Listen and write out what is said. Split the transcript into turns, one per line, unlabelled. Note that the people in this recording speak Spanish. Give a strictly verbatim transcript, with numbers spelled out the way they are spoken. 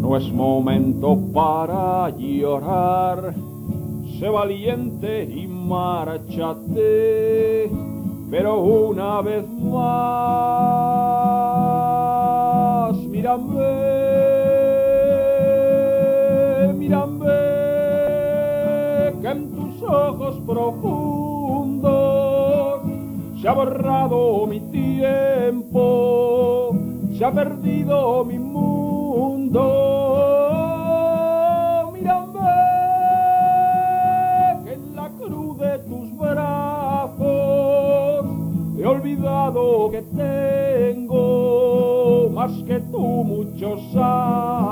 No es momento para llorar, sé valiente y márchate, pero una vez más, mírame, mírame, que en tus ojos profundos se ha borrado mi tiempo, se ha perdido mi mundo. Mírame, que en la cruz de tus brazos he olvidado que tengo más que tú muchos años.